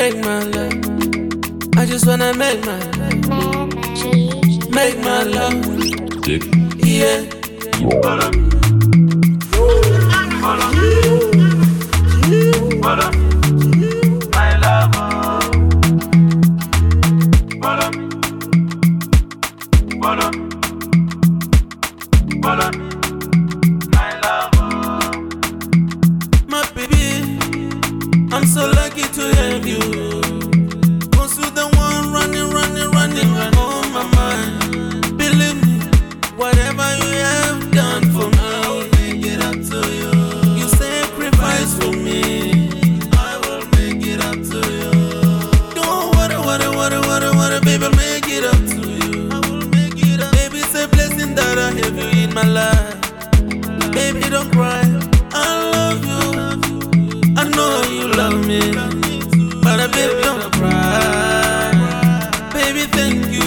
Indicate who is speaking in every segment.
Speaker 1: make my love. I just wanna make my love. Make my love. Yeah.
Speaker 2: Follow me. Follow me. Follow me. My lover. Follow me. Follow me. Follow me. My lover.
Speaker 1: My baby, I'm so lucky to have you. Cause you're the one running on my mind. Believe me, whatever you have done for me, I will make it up to you. You sacrifice for me, I will make it up to you. Don't worry, baby, I'll make it up to you. I will make it up. Baby, it's a blessing that I have you in my life. Baby, don't cry, I love you. I know you love me, but baby, don't cry. Baby, thank you.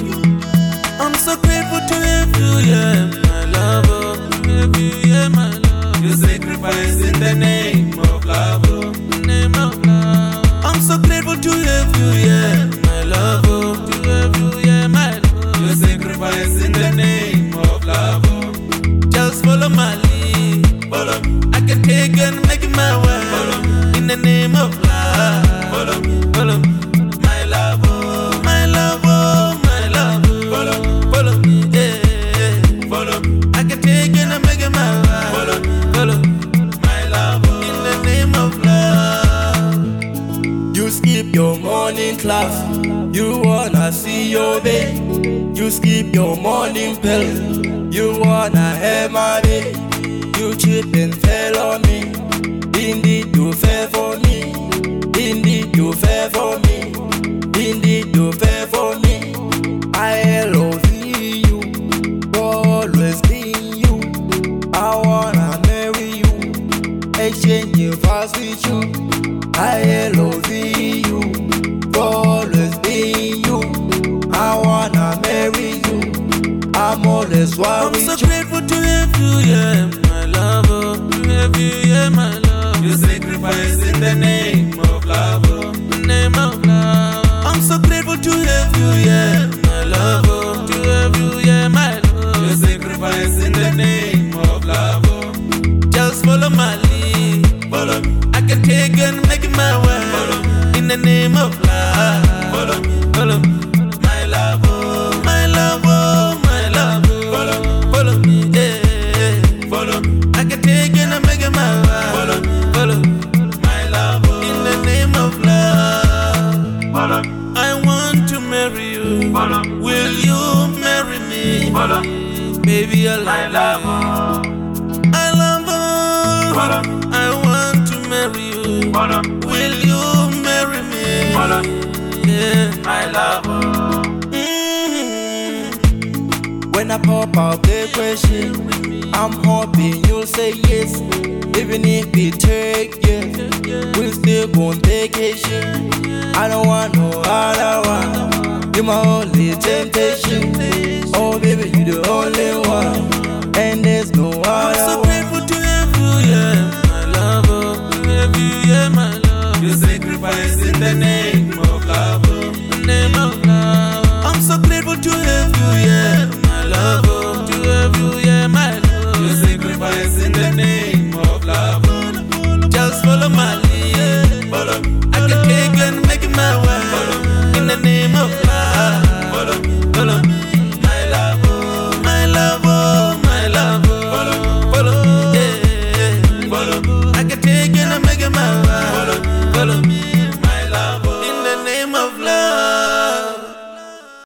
Speaker 1: I'm so grateful to have you, yeah, my lover. To have you, yeah, my love. You sacrifice in the name of love, name of love. I'm so grateful to have you, yeah, my lover. To have you, yeah, my love. You sacrifice in the name of love. Just follow my lead. Follow me. I can take and make it my way. Follow me. In the name of love. Follow me. Follow me. My love, my love, my love. Follow me. Follow me. Yeah. Follow me. I can take and make it my way. Follow me. Follow me. My love. In the name of love.
Speaker 3: You skip your morning class. You wanna see your day. You skip your morning pill. You wanna have my day. You trip and fell on me. Indeed you fell for me. Indeed you fell for me. Indeed you fell for me. I love you. Always be you. I wanna marry you. Exchanging fast with you. I love you. Always be you. I wanna marry you. I'm always wild with you.
Speaker 1: I'm so grateful to have you, yeah, my lover. To have you, yeah, my love. You sacrifice in the name of love, name of love. I'm so grateful to have you, yeah, my lover. To have you, yeah, my love. You sacrifice in the name of love. Just follow my lead. Follow me. I can take and make it my way. Follow me. In the name of love. Follow me. Follow me. My love, my love, my love. Follow me, yeah. Follow me. I can take and make it my way. Follow me. Follow me. My love. In the name of love.
Speaker 2: Follow me.
Speaker 1: I want to marry you.
Speaker 2: Follow me.
Speaker 1: Will you marry me?
Speaker 2: Follow me.
Speaker 1: Baby, I
Speaker 2: My
Speaker 1: love you.
Speaker 2: lover.
Speaker 1: I love
Speaker 2: Follow
Speaker 1: you.
Speaker 2: me.
Speaker 1: I want to marry you.
Speaker 2: Follow me.
Speaker 1: Will you marry me?
Speaker 2: Follow me.
Speaker 1: Yeah.
Speaker 2: My lover.
Speaker 3: When I pop out the question, I'm hoping you'll say yes. Even if we take yes, we'll still go on vacation. I don't want no other one. You're my only temptation. Oh baby, you're the only one, and there's no
Speaker 1: I'm
Speaker 3: other
Speaker 1: so
Speaker 3: one.
Speaker 1: grateful to have you, yeah, my lover. To have you, yeah, my love. You sacrifice in the name